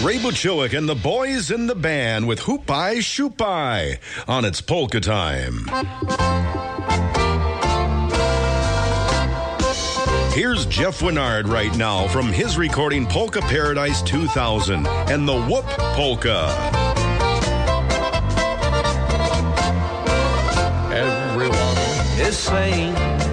Ray Buchowicz and the boys in the band with Hoop-I Shoop-I on It's Polka Time. Here's Jeff Winard right now from his recording Polka Paradise 2000 and the Whoop Polka. Everyone is saying,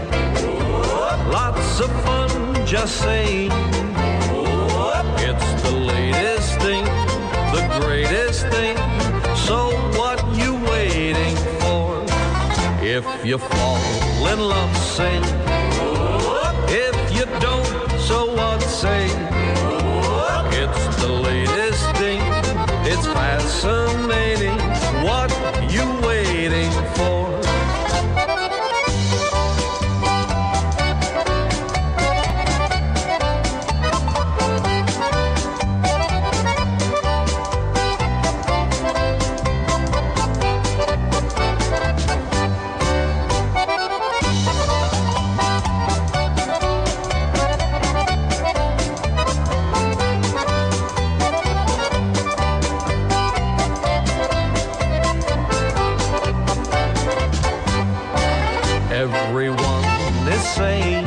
lots of fun, just saying. It's the latest thing, the greatest thing. So what you waiting for? If you fall in love, sing. If you don't, so what, say. It's the latest thing, it's fascinating. What you waiting for? Everyone is saying,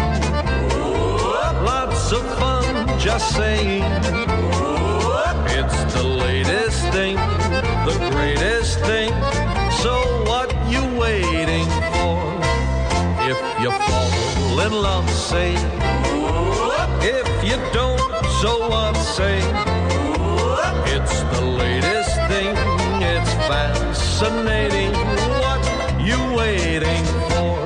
lots of fun, just saying. It's the latest thing, the greatest thing. So what you waiting for? If you fall in love, say. If you don't, so what, say. It's the latest thing, it's fascinating. What you waiting for?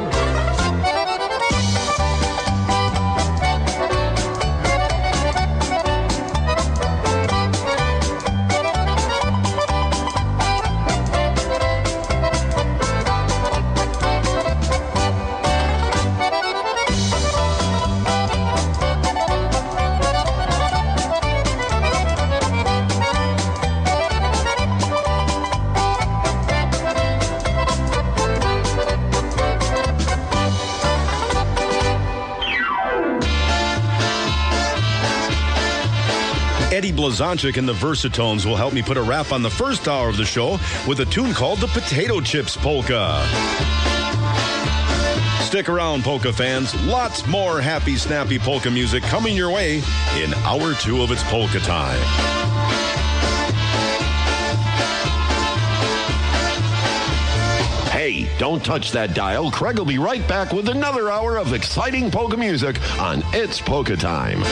Eddie Blazonczyk and the Versatones will help me put a wrap on the first hour of the show with a tune called the Potato Chips Polka. Stick around, polka fans. Lots more happy, snappy polka music coming your way in hour 2 of It's Polka Time. Hey, don't touch that dial. Craig will be right back with another hour of exciting polka music on It's Polka Time.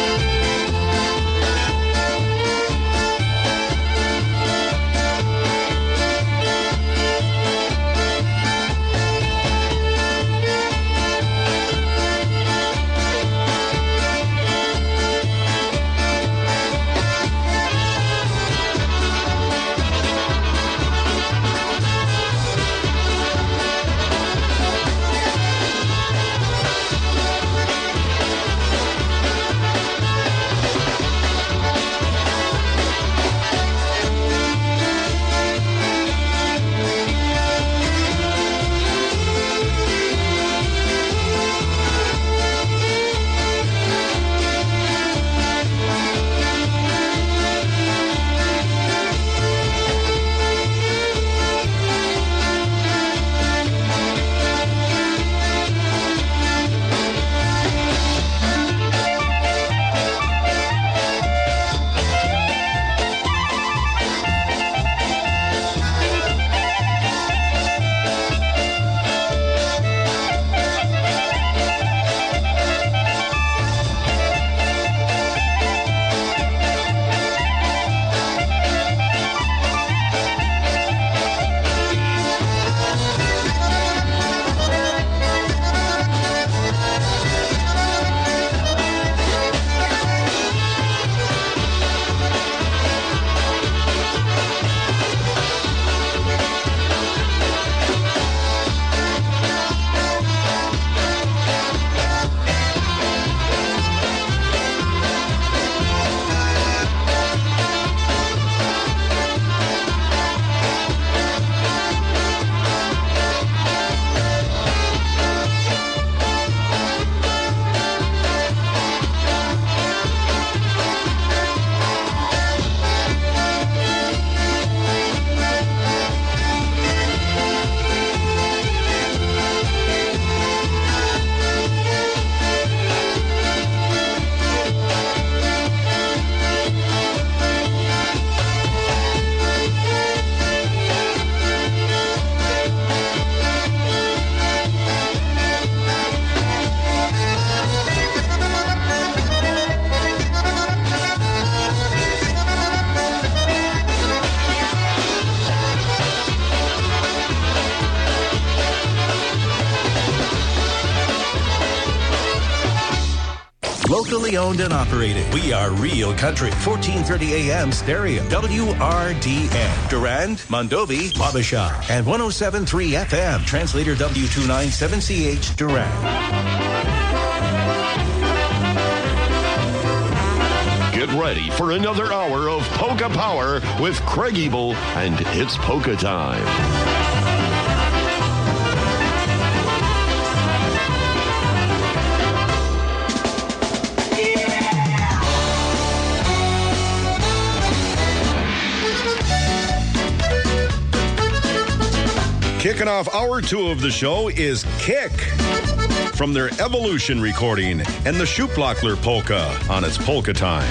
locally owned and operated. We are real country. 1430 AM stereo. WRDN. Durand, Mondovi, Wabasha. And 107.3 FM. Translator W297CH Durand. Get ready for another hour of Polka Power with Craig Ebel and It's Polka Time. Kicking off hour 2 of the show is Kick from their Evolution recording and the Schuplockler polka on It's Polka Time.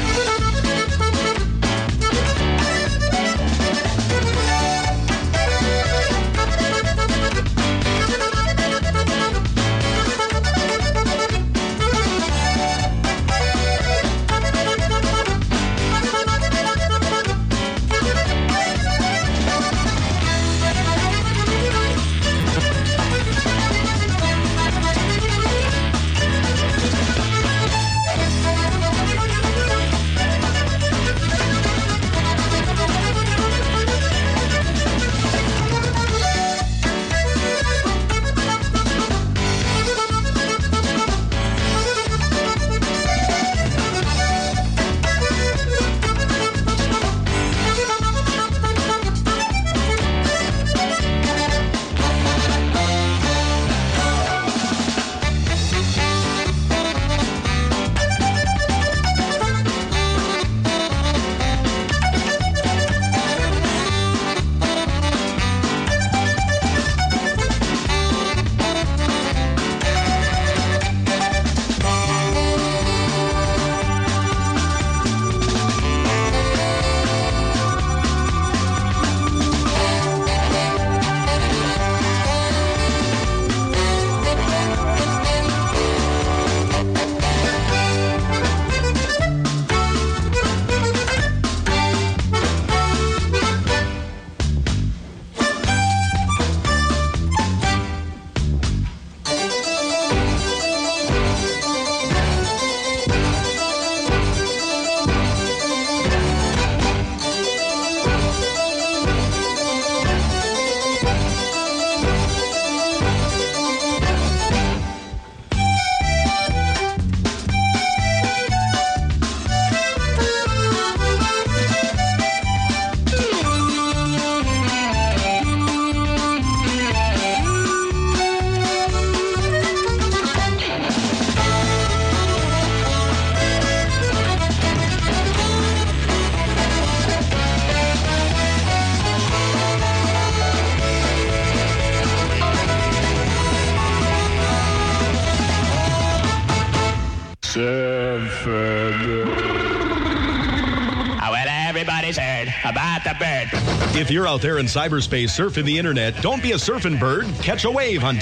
About the bird. If you're out there in cyberspace surfing the internet, don't be a surfing bird. Catch a wave on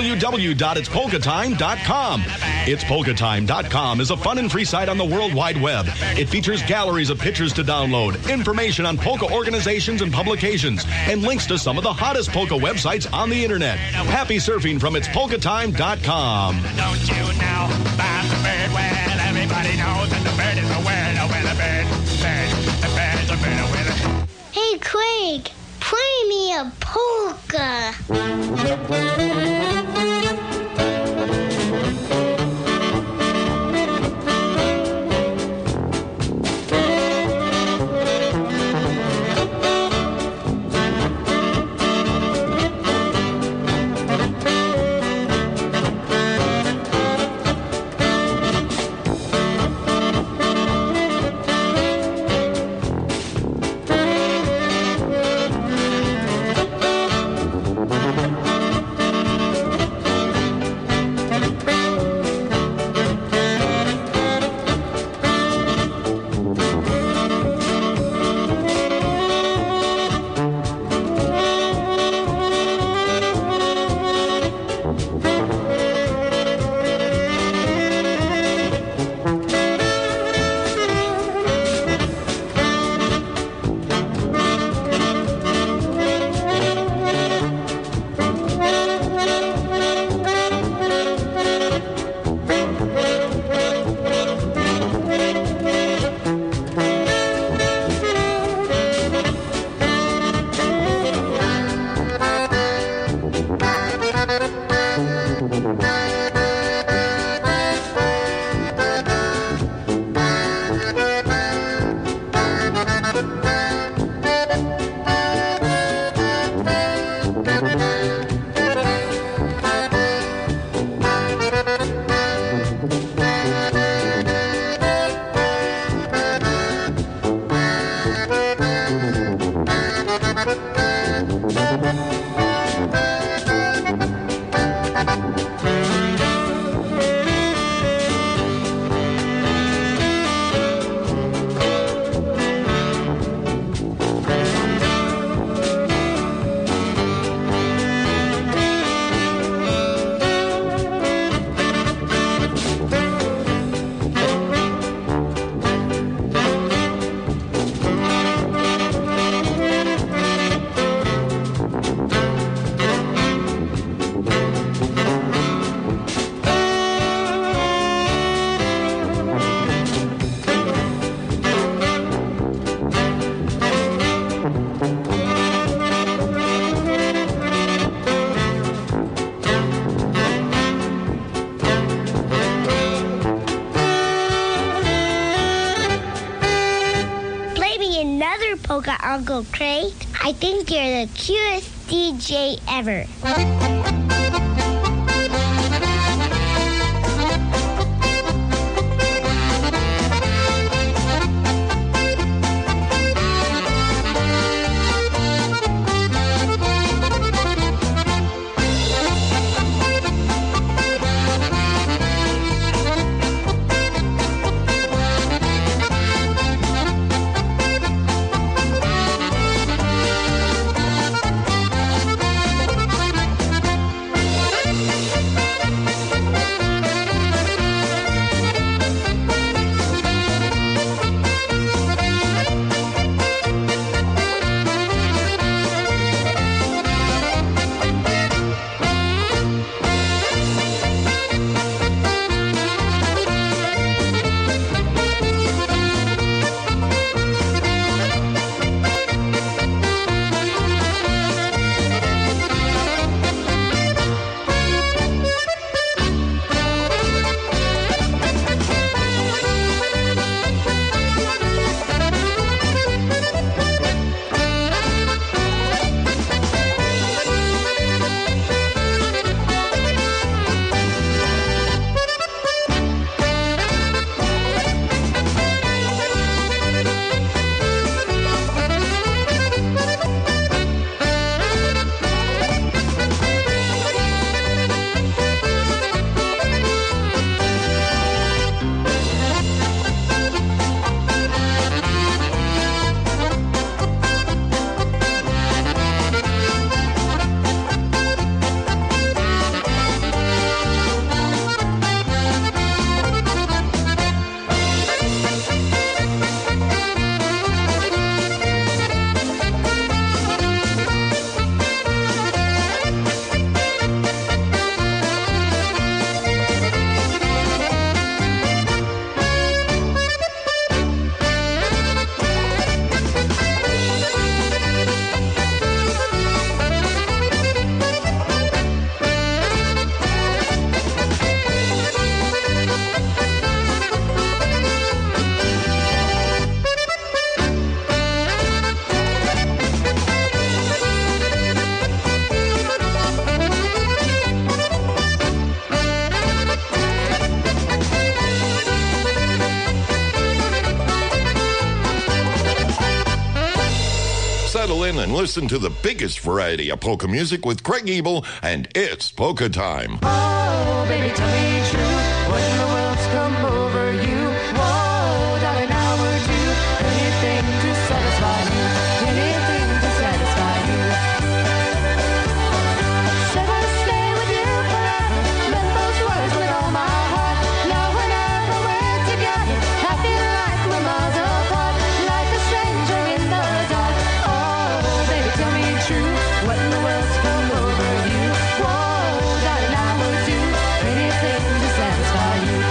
www.itspolkatime.com. Itspolkatime.com is a fun and free site on the World Wide Web. It features galleries of pictures to download, information on polka organizations and publications, and links to some of the hottest polka websites on the internet. Happy surfing from itspolkatime.com. Don't you know about the bird? Well, everybody knows that the bird is a word. Oh, well, the bird is a bird. Hey, Craig, play me a polka. Polka Uncle Craig. I think you're the cutest DJ ever. Settle in and listen to the biggest variety of polka music with Craig Ebel, and it's Polka Time. Oh, baby, tell me true. What in the world's come over you? Whoa, darling, now would you anything to satisfy you? Anything to satisfy you? Said I'd stay with you forever. Meant those words with all my heart. Now whenever we're together, I feel like we're miles apart, like a stranger in the dark. Oh, baby, tell me true. What in the world's come over you? Whoa, darling, I would do anything to satisfy you.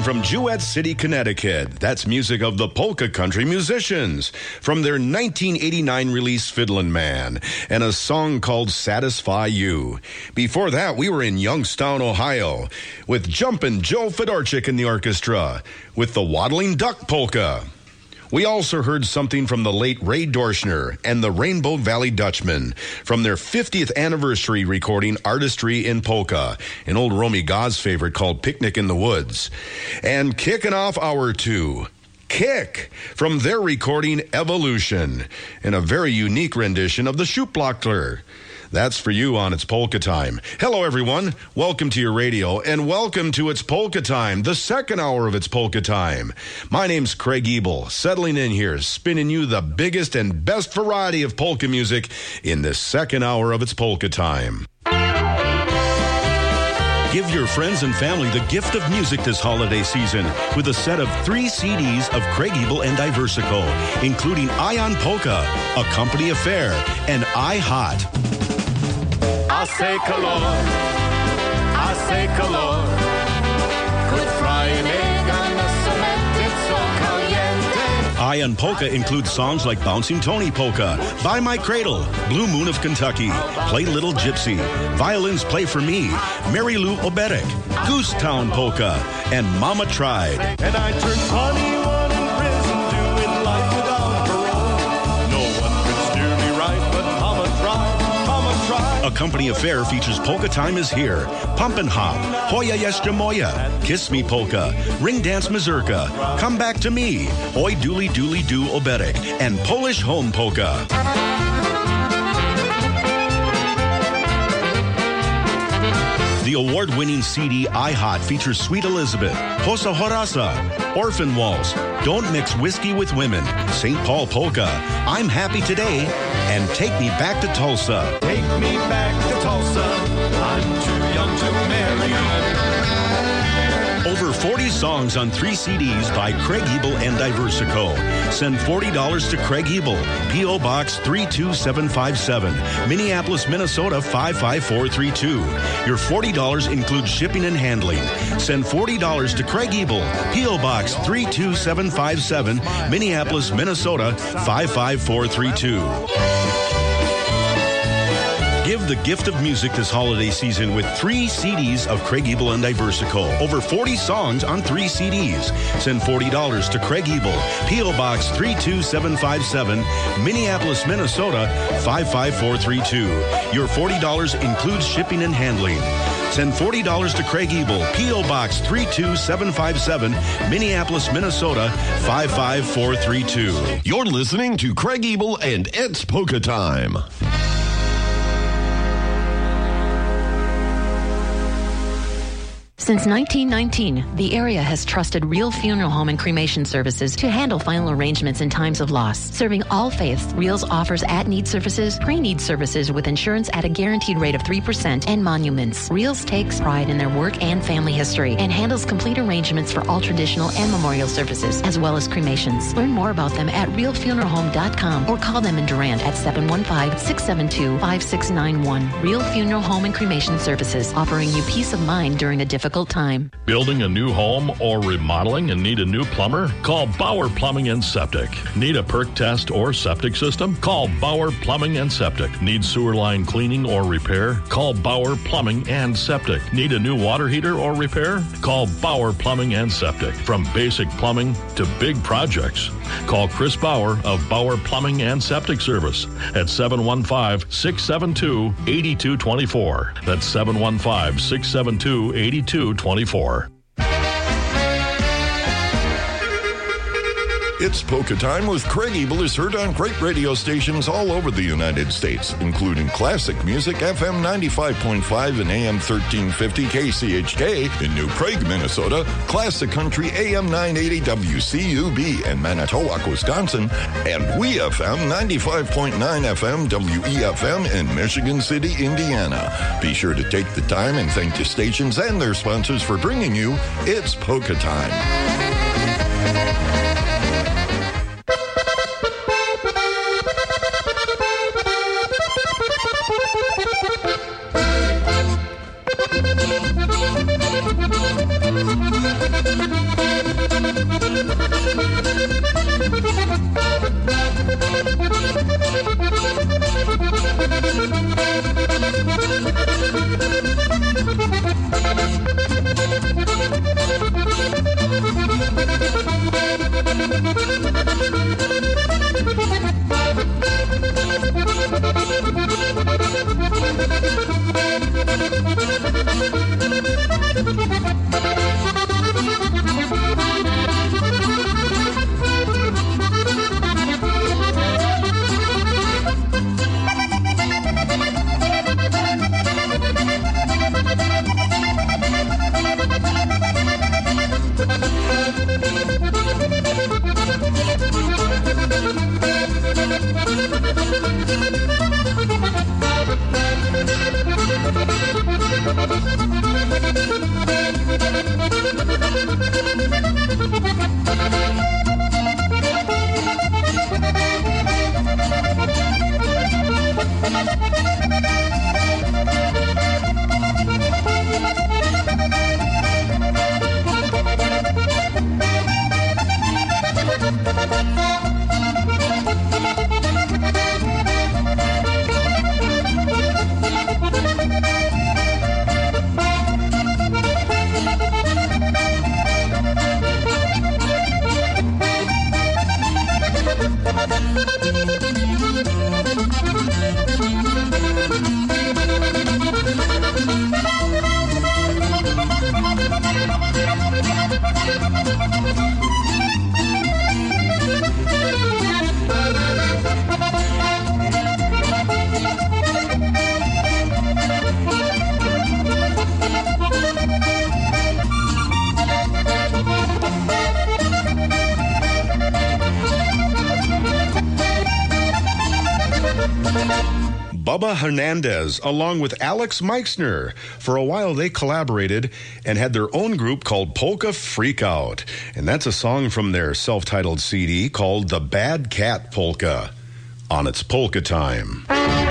from Jewett City, Connecticut. That's music of the Polka Country Musicians from their 1989 release Fiddlin' Man and a song called Satisfy You. Before that, we were in Youngstown, Ohio with Jumpin' Joe Fedorchik in the orchestra with the Waddling Duck Polka. We also heard something from the late Ray Dorschner and the Rainbow Valley Dutchmen from their 50th anniversary recording Artistry in Polka, an old Romy God's favorite called Picnic in the Woods. And kicking off hour two, Kick from their recording Evolution in a very unique rendition of the Schupblockler. That's for you on It's Polka Time. Hello, everyone. Welcome to your radio, and welcome to It's Polka Time, the second hour of It's Polka Time. My name's Craig Ebel, settling in here, spinning you the biggest and best variety of polka music in this second hour of It's Polka Time. Give your friends and family the gift of music this holiday season with a set of 3 CDs of Craig Ebel and Diversico, including Ion Polka, A Company Affair, and I Hot. I say color. Good Friday, gonna cement it so caliente. Ion Polka includes songs like Bouncing Tony Polka, By My Cradle, Blue Moon of Kentucky, Play Little Gypsy, Violins Play For Me, Mary Lou Oberek, Goose Town Polka, and Mama Tried. And I turned 21 in prison, doing life without parole. No one could steer me right, but Mama tried. A Company Affair features Polka Time Is Here, Pumpin' Hop, Hoya Jeszcze Moja, Kiss Me Polka, Ring Dance Mazurka, Come Back to Me, Oj Dooley Dooley Doo Oberek, and Polish Home Polka. The award-winning CD I Hot features Sweet Elizabeth, Hosa Horasa, Orphan Waltz, Don't Mix Whiskey with Women, St. Paul Polka, I'm Happy Today, and Take Me Back to Tulsa. Take me back to Tulsa. I'm too young to marry. Over 40 songs on 3 CDs by Craig Ebel and Diversico. Send $40 to Craig Ebel, P.O. Box 32757, Minneapolis, Minnesota 55432. Your $40 includes shipping and handling. Send $40 to Craig Ebel, P.O. Box 32757, Minneapolis, Minnesota 55432. Give the gift of music this holiday season with 3 CDs of Craig Ebel and Diversico. Over 40 songs on 3 CDs. Send $40 to Craig Ebel, P.O. Box 32757, Minneapolis, Minnesota 55432. Your $40 includes shipping and handling. Send $40 to Craig Ebel, P.O. Box 32757, Minneapolis, Minnesota 55432. You're listening to Craig Ebel and It's Polka Time. Since 1919, the area has trusted Real Funeral Home and Cremation Services to handle final arrangements in times of loss. Serving all faiths, Reals offers at-need services, pre-need services with insurance at a guaranteed rate of 3%, and monuments. Reals takes pride in their work and family history and handles complete arrangements for all traditional and memorial services, as well as cremations. Learn more about them at realfuneralhome.com or call them in Durand at 715-672-5691. Real Funeral Home and Cremation Services, offering you peace of mind during a difficult time. Building a new home or remodeling and need a new plumber? Call Bauer Plumbing and Septic. Need a perk test or septic system? Call Bauer Plumbing and Septic. Need sewer line cleaning or repair? Call Bauer Plumbing and Septic. Need a new water heater or repair? Call Bauer Plumbing and Septic. From basic plumbing to big projects, call Chris Bauer of Bauer Plumbing and Septic Service at 715-672-8224. That's 715-672-8224. It's Polka Time with Craig Ebel is heard on great radio stations all over the United States, including Classic Music, FM 95.5 and AM 1350 KCHK in New Prague, Minnesota, Classic Country AM 980 WCUB in Manitowoc, Wisconsin, and WeFM 95.9 FM WEFM in Michigan City, Indiana. Be sure to take the time and thank the stations and their sponsors for bringing you It's Polka Time. Bubba Hernandez, along with Alex Meixner. For a while, they collaborated and had their own group called Polka Freakout. And that's a song from their self-titled CD called The Bad Cat Polka. On its Polka Time.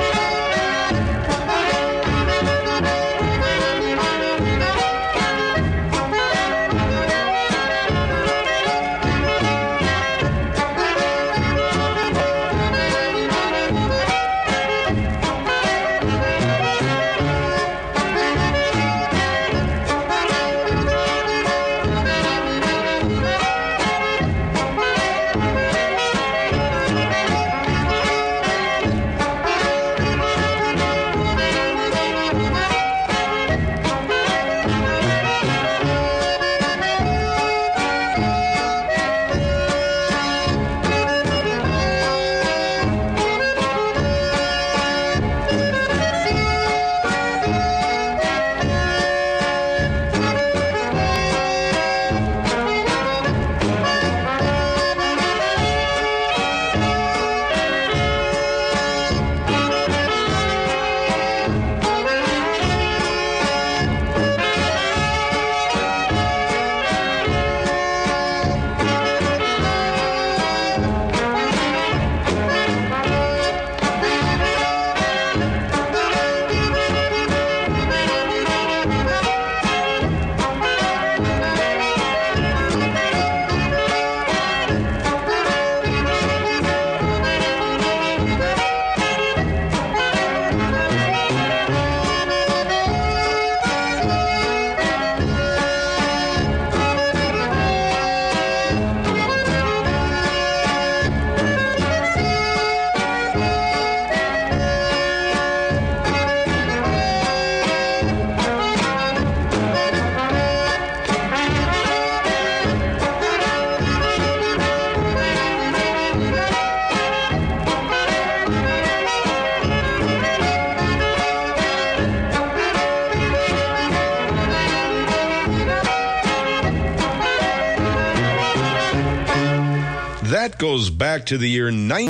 That goes back to the year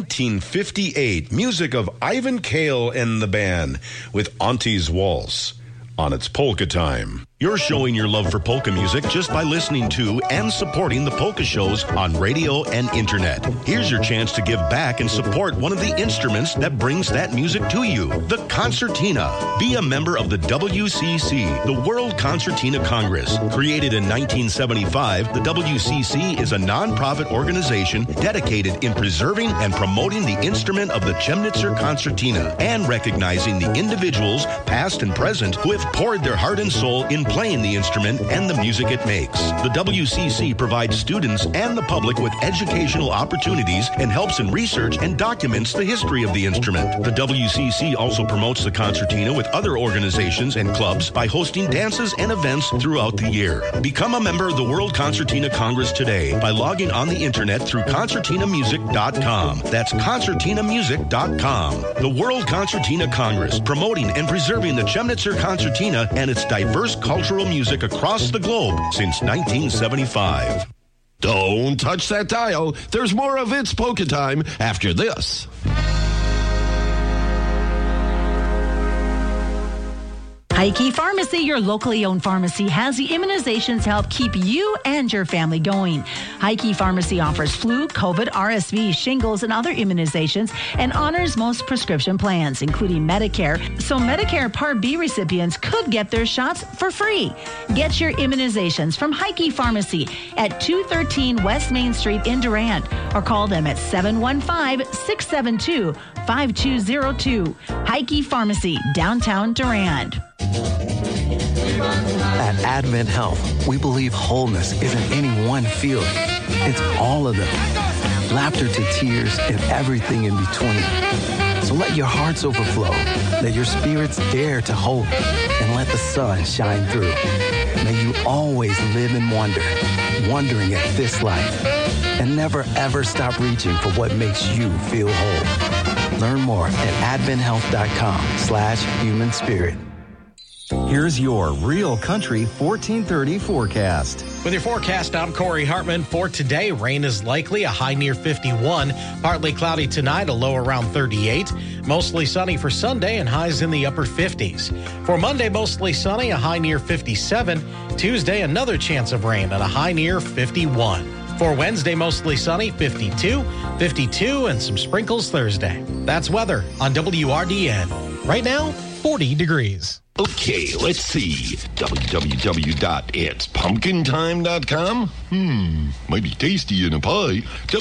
1958. Music of Ivan Kale and the band with Auntie's Waltz on its Polka Time. You're showing your love for polka music just by listening to and supporting the polka shows on radio and internet. Here's your chance to give back and support one of the instruments that brings that music to you, the concertina. Be a member of the WCC, the World Concertina Congress. Created in 1975, the WCC is a non-profit organization dedicated in preserving and promoting the instrument of the Chemnitzer concertina and recognizing the individuals, past and present, who have poured their heart and soul in playing the instrument and the music it makes. The WCC provides students and the public with educational opportunities and helps in research and documents the history of the instrument. The WCC also promotes the concertina with other organizations and clubs by hosting dances and events throughout the year. Become a member of the World Concertina Congress today by logging on the internet through concertinamusic.com. That's concertinamusic.com. The World Concertina Congress, promoting and preserving the Chemnitzer concertina and its diverse cultural music across the globe since 1975. Don't touch that dial. There's more of It's Polka Time after this. Heike Pharmacy, your locally owned pharmacy, has the immunizations to help keep you and your family going. Heike Pharmacy offers flu, COVID, RSV, shingles, and other immunizations and honors most prescription plans, including Medicare. So Medicare Part B recipients could get their shots for free. Get your immunizations from Heike Pharmacy at 213 West Main Street in Durand or call them at 715-672-5202. Heike Pharmacy, downtown Durand. At Advent Health, we believe wholeness isn't any one feeling. It's all of them. Laughter to tears and everything in between. So let your hearts overflow. Let your spirits dare to hope. And let the sun shine through. May you always live in wonder, wondering at this life. And never ever stop reaching for what makes you feel whole. Learn more at adventhealth.com/human spirit. Here's your Real Country 1430 forecast. With your forecast, I'm Corey Hartman. For today, rain is likely, a high near 51. Partly cloudy tonight, a low around 38. Mostly sunny for Sunday and highs in the upper 50s. For Monday, mostly sunny, a high near 57. Tuesday, another chance of rain at a high near 51. For Wednesday, mostly sunny, 52, 52, and some sprinkles Thursday. That's weather on WRDN. Right now, 40 degrees. Okay, let's see. www.itspumpkintime.com? Might be tasty in a pie.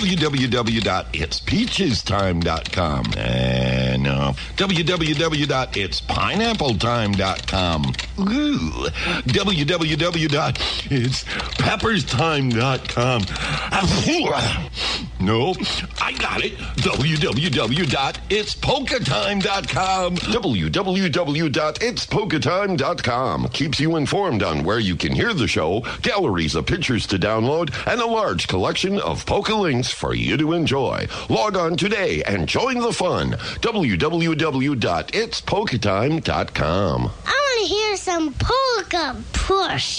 www.itspeachestime.com. No. www.itspineappletime.com. Ooh. www.itspepperstime.com. No, I got it. www.itspolkatime.com. www.itspolkatime.com keeps you informed on where you can hear the show, galleries of pictures to download, and a large collection of polka links for you to enjoy. Log on today and join the fun. www.itspolkatime.com. I want to hear some polka push.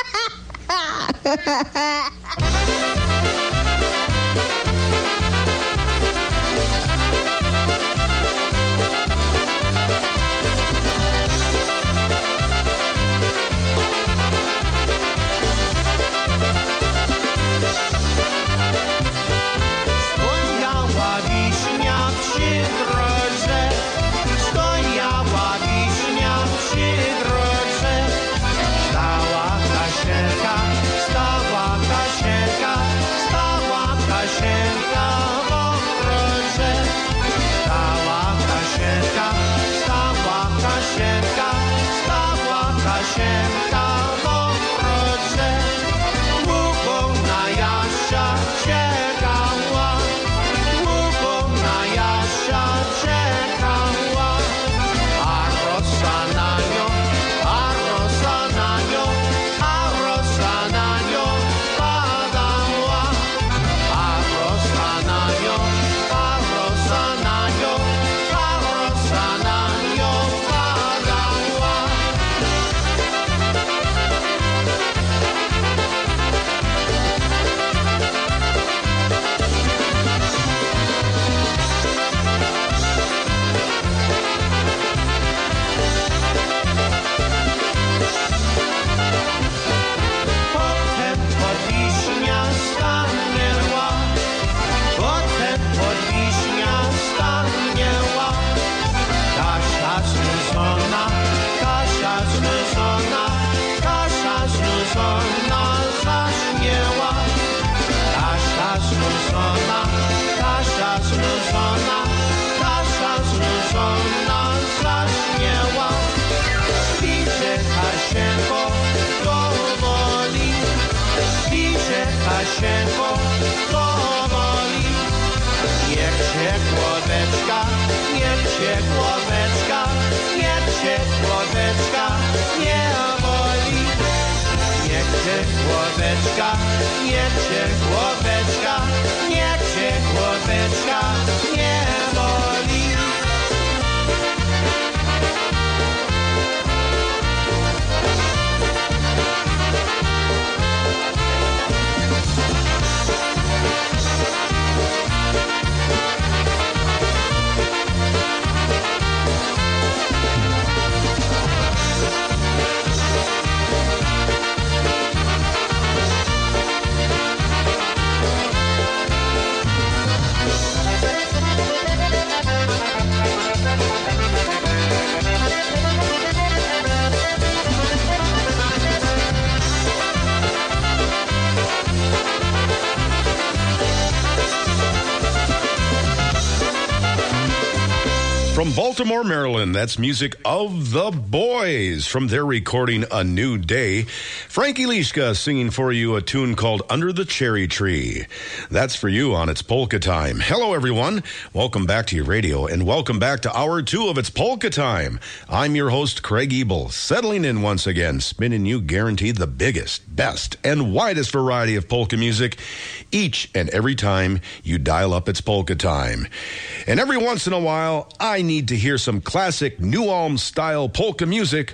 From Baltimore, Maryland, that's music of the Boys from their recording A New Day. Frankie Lischka singing for you a tune called Under the Cherry Tree. That's for you on It's Polka Time. Hello, everyone. Welcome back to your radio, and welcome back to Hour 2 of It's Polka Time. I'm your host, Craig Ebel, settling in once again, spinning you guaranteed the biggest, best, and widest variety of polka music each and every time you dial up It's Polka Time. And every once in a while, I need to hear some classic New Ulm style polka music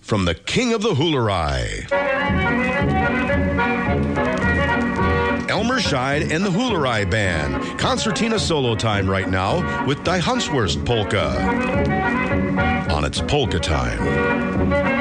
from the king of the Hoolerai. Elmer Scheid and the Hoolerai Band. Concertina solo time right now with Die Hanswurst Polka. On its Polka Time.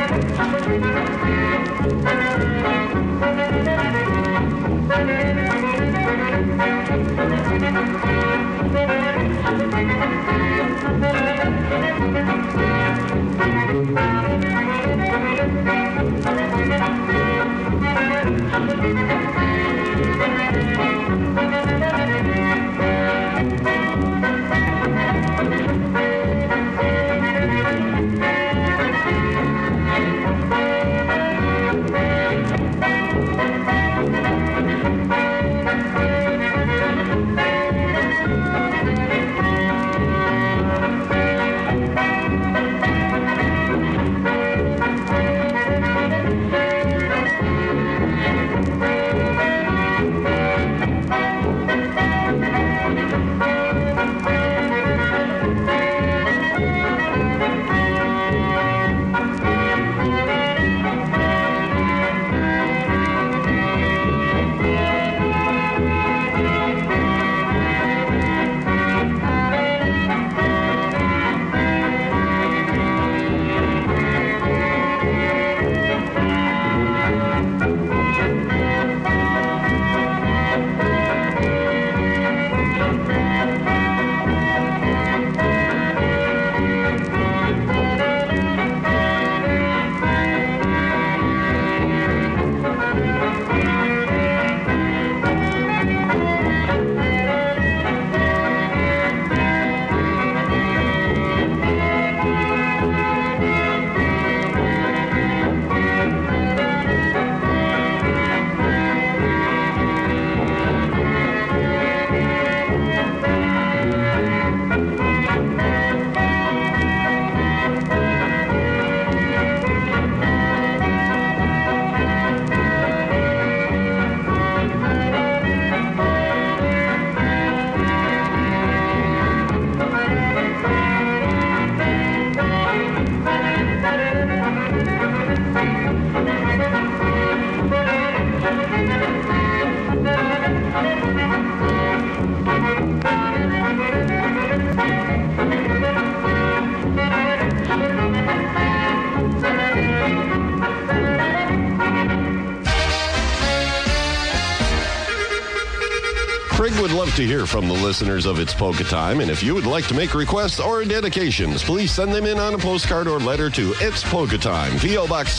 Craig would love to hear from the listeners of It's Polka Time, and if you would like to make requests or dedications, please send them in on a postcard or letter to It's Polka Time, P.O. Box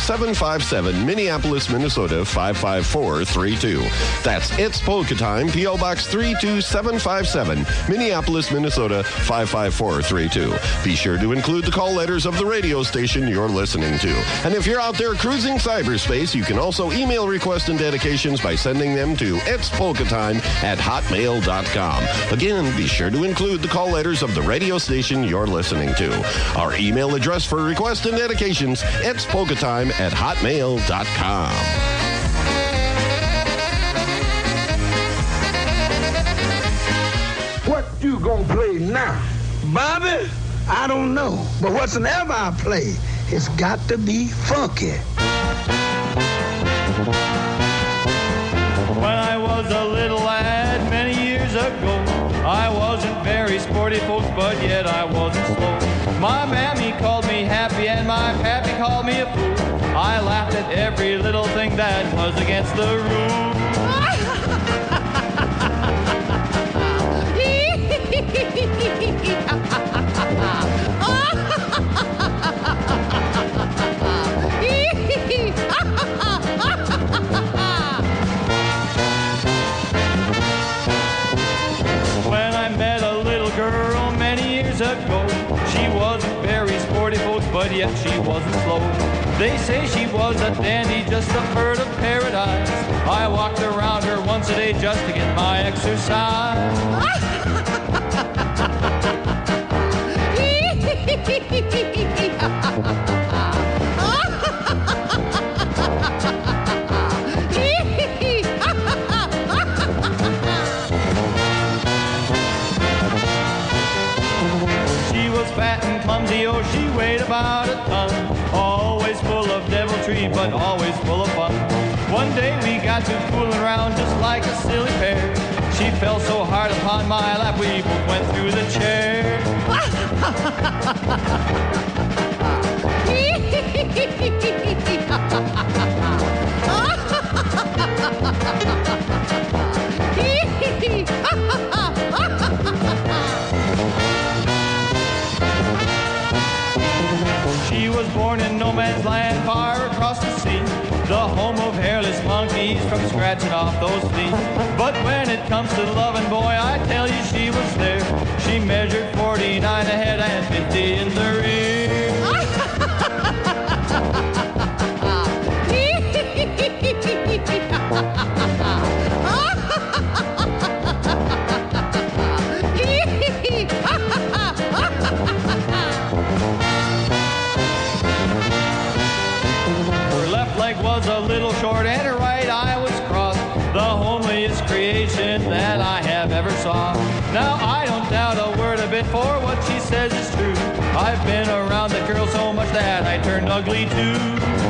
32757, Minneapolis, Minnesota 55432. That's It's Polka Time, P.O. Box 32757, Minneapolis, Minnesota 55432. Be sure to include the call letters of the radio station you're listening to. And if you're out there cruising cyberspace, you can also email requests and dedications by sending them to itspolkatime@hotmail.com. Again, be sure to include the call letters of the radio station you're listening to. Our email address for requests and dedications, itspolkatime@hotmail.com. What you gonna play now? Bobby? I don't know. But whatsoever I play, it's got to be funky. When I was a little lad many years ago, I wasn't very sporty, folks, but yet I wasn't slow. My mammy called me happy and my pappy called me a fool. I laughed at every little thing that was against the rules. When I met a little girl many years ago, she wasn't very sporty, folks, but yet she wasn't slow. They say she was a dandy, just a bird of paradise. I walked around her once a day just to get my exercise. She was fat and clumsy, oh, she weighed about a ton. Always tree, but always full of fun. One day we got to fooling around just like a silly pair. She fell so hard upon my lap, we both went through the chair. She was born in no man's land far across the sea, the home of hairless monkeys from scratching off those feet. But when it comes to loving, boy, I tell you she was there. She measured 49 ahead and 50 in the rear. Her left leg was a little short and her right eye was crossed, the homeliest creation that I have ever saw. Now I don't doubt a word of it, for what she says is true. I've been around the girl so much that I turned ugly too.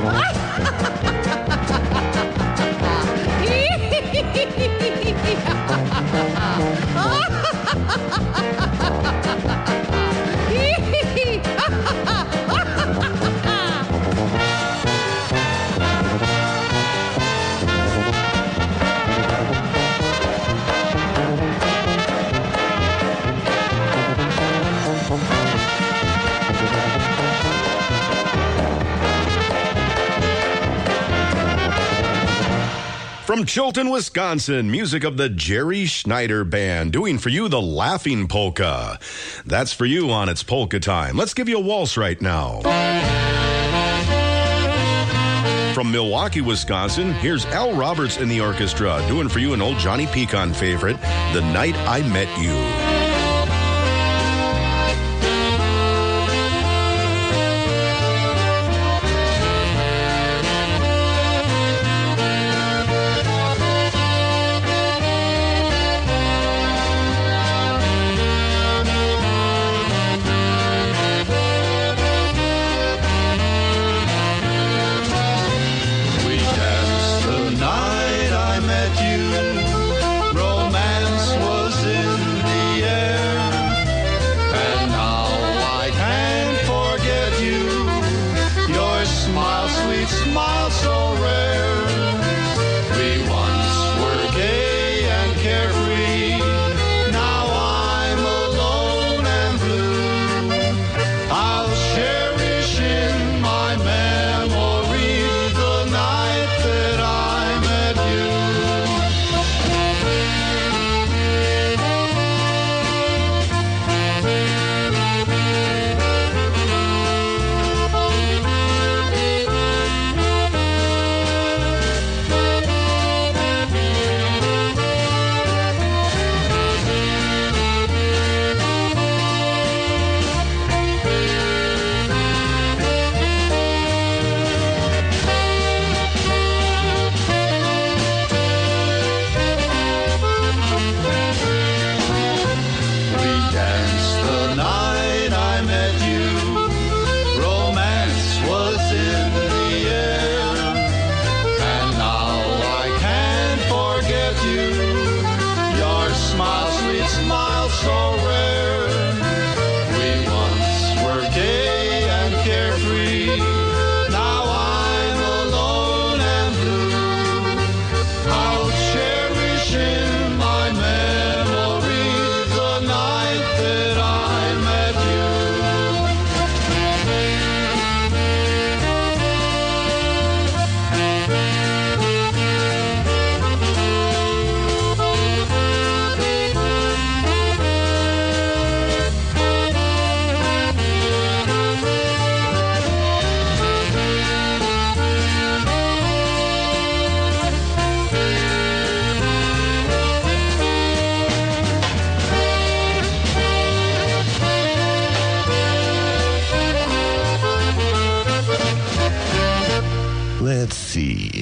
From Chilton, Wisconsin, music of the Jerry Schneider Band, doing for you the Laughing Polka. That's for you on It's Polka Time. Let's give you a waltz right now. From Milwaukee, Wisconsin, here's Al Roberts in the orchestra, doing for you an old Johnny Pecan favorite, The Night I Met You. Let's see.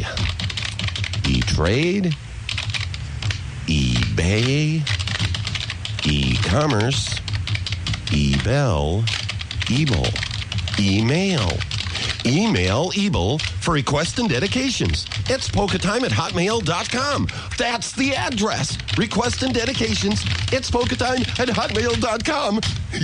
E-Trade, eBay, e-commerce, eBell, Ebel, email, Email Ebel for requests and dedications. It's polkatime@hotmail.com. That's the address. Requests and dedications. It's polkatime@hotmail.com.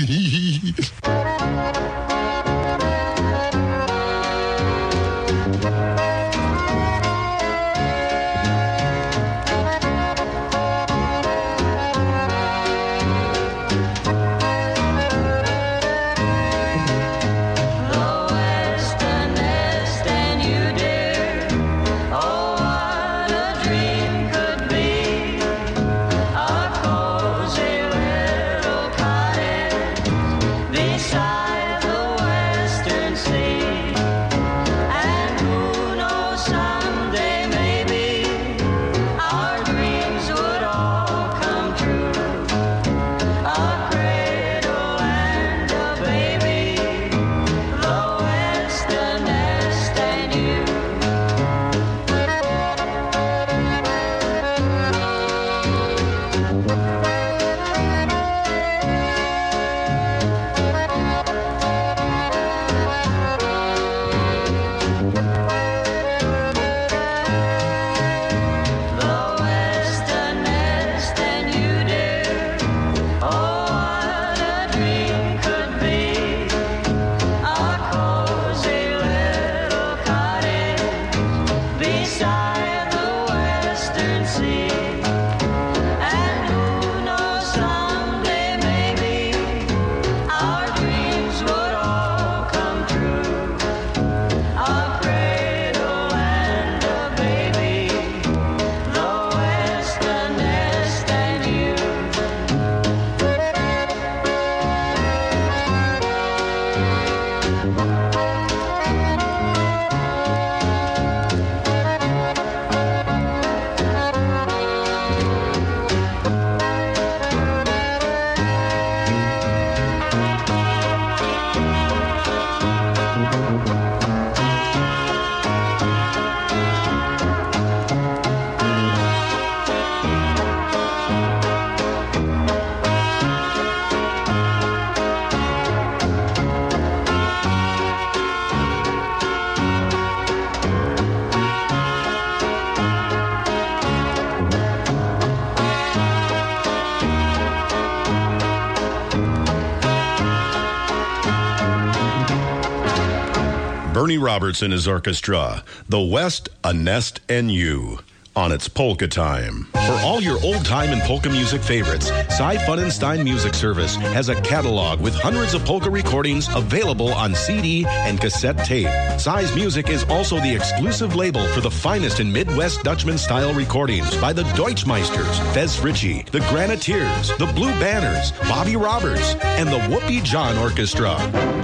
Bernie Roberts and his orchestra, The West, A Nest, and You, on its Polka Time. For all your old-time and polka music favorites, Cy Funenstein Music Service has a catalog with hundreds of polka recordings available on CD and cassette tape. Cy's Music is also the exclusive label for the finest in Midwest Dutchman-style recordings by the Deutschmeisters, Fez Ritchie, the Graniteers, the Blue Banners, Bobby Roberts, and the Whoopi John Orchestra.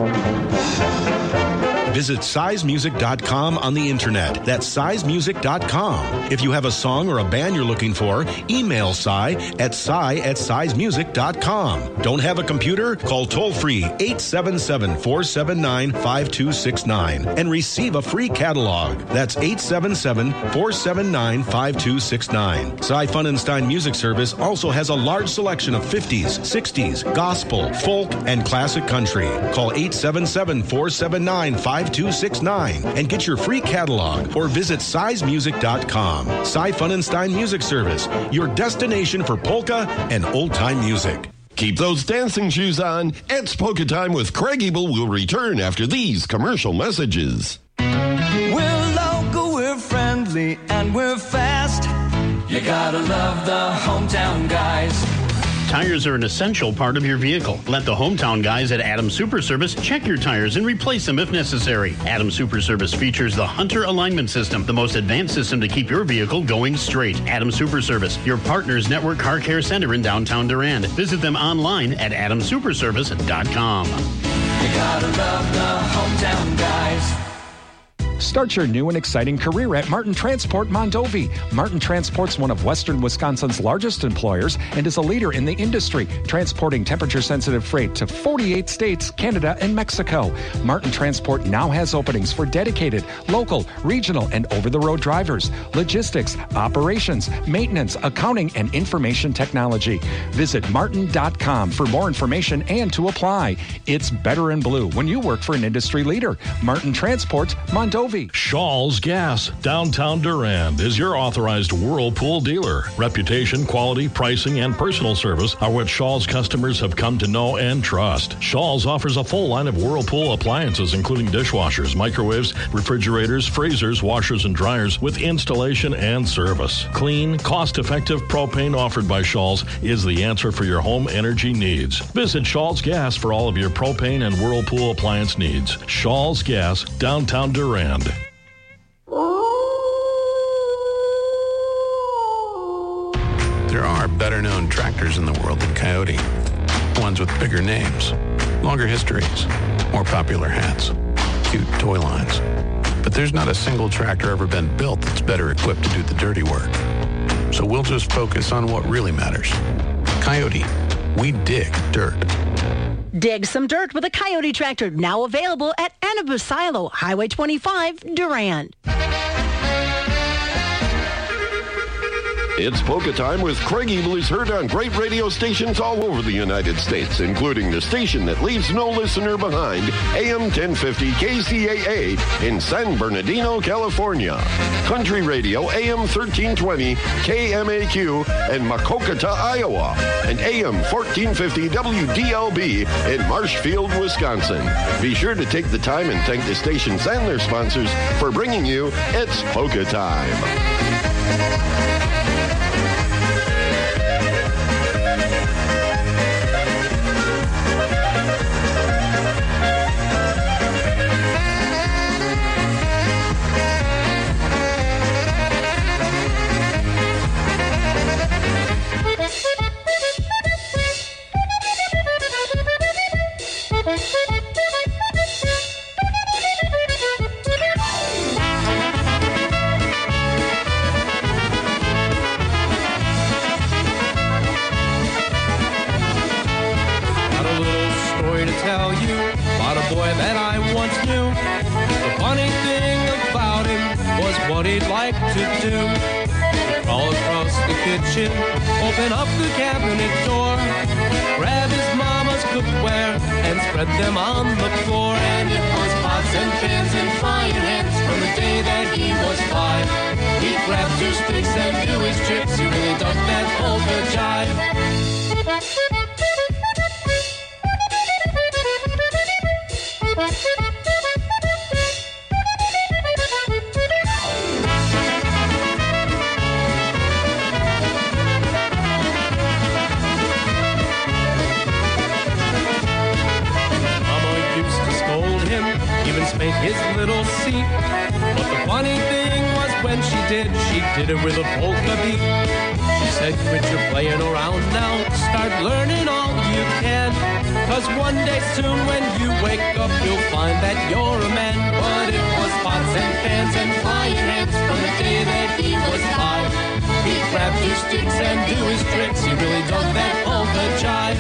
Visit sizemusic.com on the internet. That's sizemusic.com. If you have a song or a band you're looking for, email Cy at sizemusic.com. Don't have a computer? Call toll-free 877-479-5269 and receive a free catalog. That's 877-479-5269. Cy Funenstein Music Service also has a large selection of 50s, 60s, gospel, folk, and classic country. Call 877-479-5269 and get your free catalog or visit sizemusic.com. Cy Funenstein Music Service, your destination for polka and old-time music. Keep those dancing shoes on. It's Polka Time with Craig Ebel will return after these commercial messages. We're local, we're friendly, and we're fast. You gotta love the hometown guys. Tires are an essential part of your vehicle. Let the hometown guys at Adams Super Service check your tires and replace them if necessary. Adams Super Service features the Hunter Alignment System, the most advanced system to keep your vehicle going straight. Adams Super Service, your partner's network car care center in downtown Durand. Visit them online at adamsuperservice.com. You gotta love the hometown guys. Start your new and exciting career at Martin Transport Mondovi. Martin Transport's one of Western Wisconsin's largest employers and is a leader in the industry, transporting temperature-sensitive freight to 48 states, Canada, and Mexico. Martin Transport now has openings for dedicated, local, regional, and over-the-road drivers, logistics, operations, maintenance, accounting, and information technology. Visit martin.com for more information and to apply. It's better in blue when you work for an industry leader. Martin Transport, Mondovi. Shaw's Gas, downtown Durand, is your authorized Whirlpool dealer. Reputation, quality, pricing, and personal service are what Shaw's customers have come to know and trust. Shaw's offers a full line of Whirlpool appliances, including dishwashers, microwaves, refrigerators, freezers, washers, and dryers with installation and service. Clean, cost-effective propane offered by Shaw's is the answer for your home energy needs. Visit Shaw's Gas for all of your propane and Whirlpool appliance needs. Shaw's Gas, downtown Durand. There are better-known tractors in the world than Coyote. Ones with bigger names, longer histories, more popular hats, cute toy lines. But there's not a single tractor ever been built that's better equipped to do the dirty work. So we'll just focus on what really matters. Coyote, we dig dirt. Dig some dirt with a Coyote tractor, now available at Anabasilo, Highway 25, Durand. It's Polka Time with Craig Ebel is heard on great radio stations all over the United States, including the station that leaves no listener behind, AM 1050 KCAA in San Bernardino, California. Country Radio, AM 1320 KMAQ in Makokata, Iowa. And AM 1450 WDLB in Marshfield, Wisconsin. Be sure to take the time and thank the stations and their sponsors for bringing you It's Polka Time. Open up the cabinet door, grab his mama's cookware, and spread them on the floor. And it was pots and pans and frying pans from the day that he was 5. He grabbed 2 sticks and knew his tricks. He really dug that polka jive. Make his little seat. But the funny thing was when she did it with a polka beat. She said, quit your playing around now, start learning all you can. Cause one day soon when you wake up, you'll find that you're a man. But it was pots and pans and frying pans from the day that he was 5. He grabbed 2 sticks and do his tricks. He really dug that polka jive.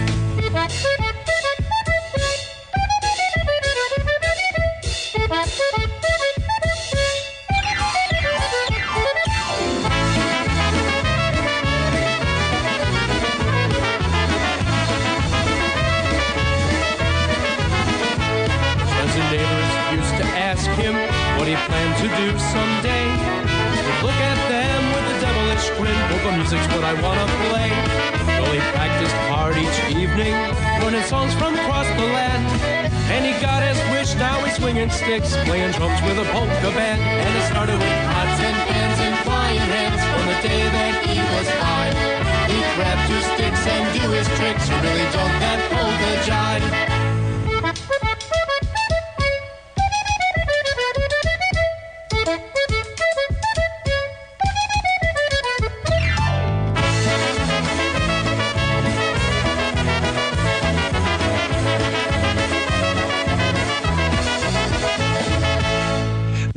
What he planned to do someday. Look at them with a devilish grin. Polka music's what I wanna play. Well, he practiced hard each evening, learning songs from across the land. And he got his wish, now he's swinging sticks, playing drums with a polka band. And it started with pots and pans and frying pans from the day that he was 5. He grabbed 2 sticks and do his tricks. He really dug that polka jive.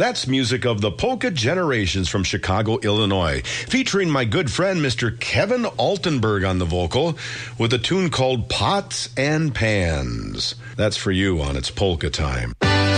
That's music of the Polka Generations from Chicago, Illinois, featuring my good friend, Mr. Kevin Altenberg on the vocal, with a tune called Pots and Pans. That's for you on It's Polka Time.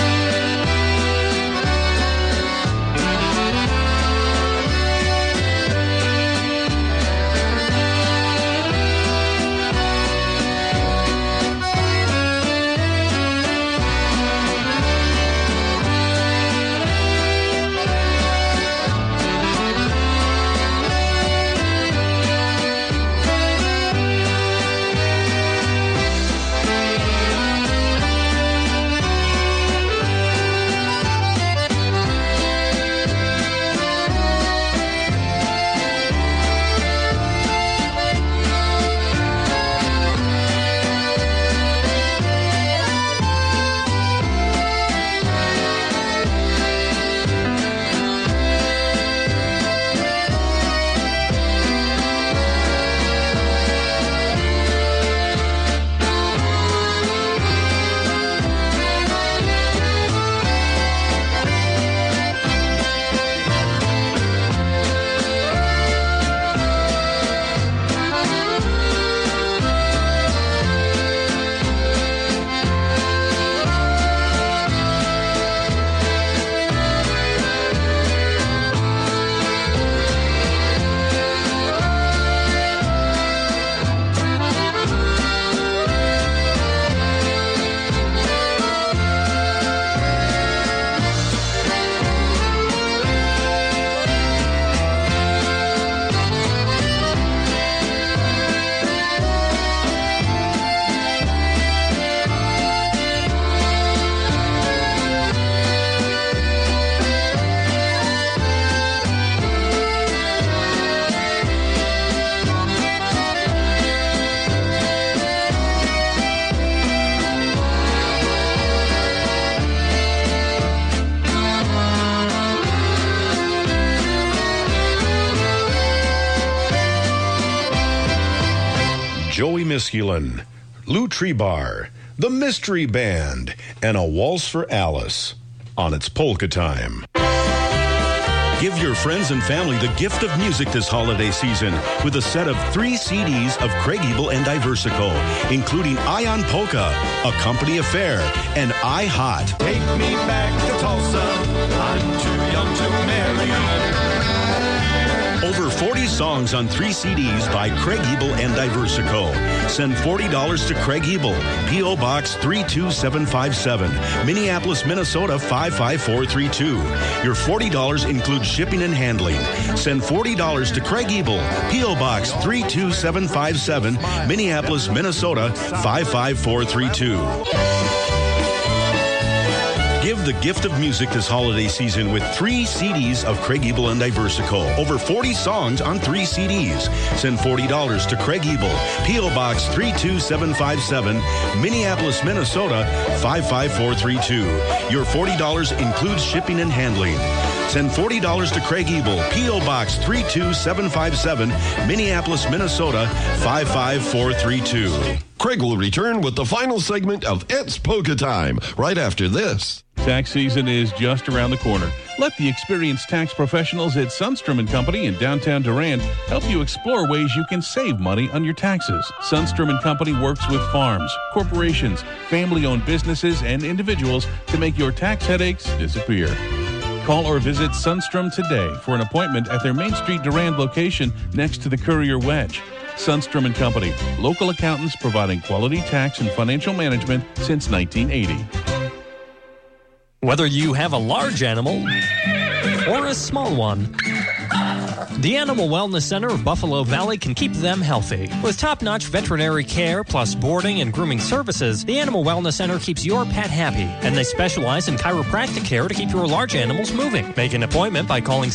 Joey Miskulin, Lou Trebar, The Mystery Band, and A Waltz for Alice on It's Polka Time. Give your friends and family the gift of music this holiday season with a set of 3 CDs of Craig Ebel and Iversico, including Ion Polka, A Company Affair, and I Hot. Take me back to Tulsa. I'm too young to marry. Over 40 songs on 3 CDs by Craig Ebel and Iversico. Send $40 to Craig Ebel, P.O. Box 32757, Minneapolis, Minnesota 55432. Your $40 includes shipping and handling. Send $40 to Craig Ebel, P.O. Box 32757, Minneapolis, Minnesota 55432. Give the gift of music this holiday season with 3 CDs of Craig Ebel and Iversico. Over 40 songs on 3 CDs. Send $40 to Craig Ebel, P.O. Box 32757, Minneapolis, Minnesota 55432. Your $40 includes shipping and handling. Send $40 to Craig Ebel, P.O. Box 32757, Minneapolis, Minnesota 55432. Craig will return with the final segment of It's Polka Time right after this. Tax season is just around the corner. Let the experienced tax professionals at Sundstrom & Company in downtown Durand help you explore ways you can save money on your taxes. Sundstrom & Company works with farms, corporations, family-owned businesses, and individuals to make your tax headaches disappear. Call or visit Sundstrom today for an appointment at their Main Street Durand location next to the Courier Wedge. Sundstrom & Company, local accountants providing quality tax and financial management since 1980. Whether you have a large animal or a small one, the Animal Wellness Center of Buffalo Valley can keep them healthy. With top-notch veterinary care plus boarding and grooming services, the Animal Wellness Center keeps your pet happy, and they specialize in chiropractic care to keep your large animals moving. Make an appointment by calling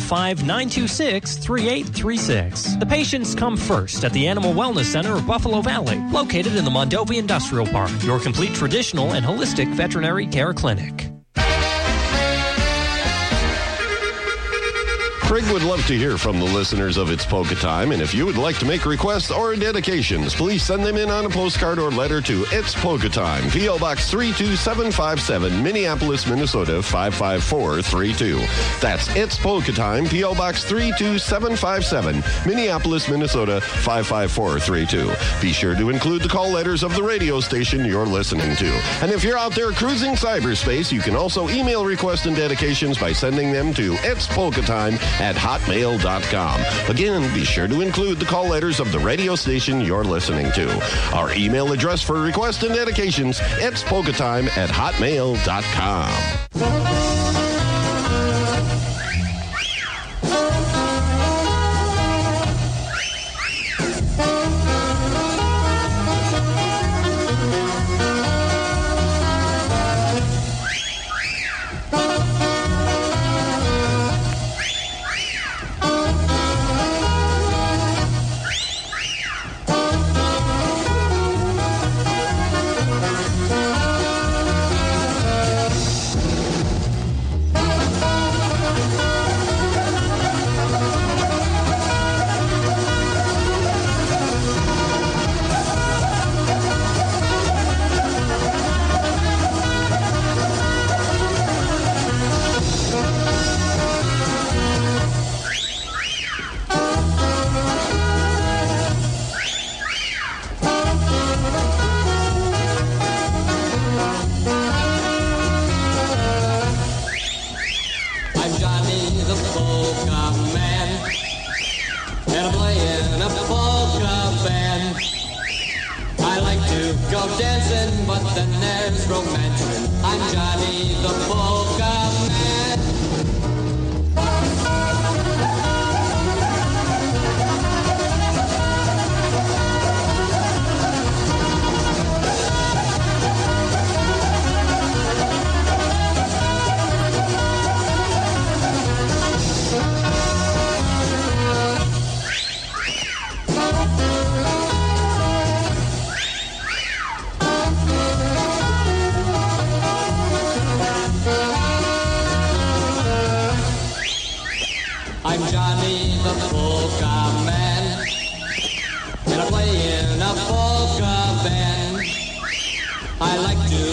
715-926-3836. The patients come first at the Animal Wellness Center of Buffalo Valley, located in the Mondovi Industrial Park, your complete traditional and holistic veterinary care clinic. Craig would love to hear from the listeners of It's Polka Time, and if you would like to make requests or dedications, please send them in on a postcard or letter to It's Polka Time, P.O. Box 32757, Minneapolis, Minnesota 55432. That's It's Polka Time, P.O. Box 32757, Minneapolis, Minnesota 55432. Be sure to include the call letters of the radio station you're listening to. And if you're out there cruising cyberspace, you can also email requests and dedications by sending them to itspolkatime@hotmail.com. Again, be sure to include the call letters of the radio station you're listening to. Our email address for requests and dedications, itspolkatime@hotmail.com.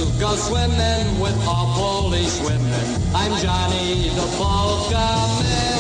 Swimming with all police women. I'm Johnny the Polka Man.